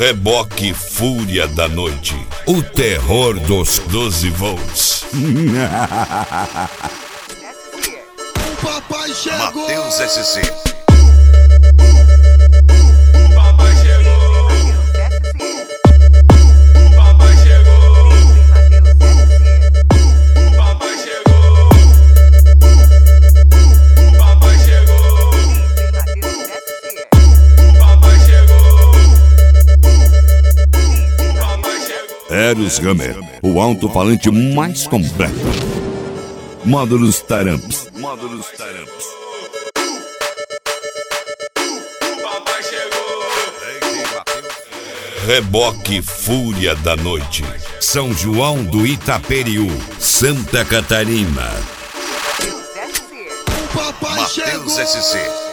Reboque Fúria da Noite. O terror dos 12 volts. O papai chegou. Matheus SC. Eros Hammer, o alto-falante mais completo. Módulos Taramps. Reboque Fúria da Noite. São João do Itaperiú, Santa Catarina. O papai chegou. Matheus SC.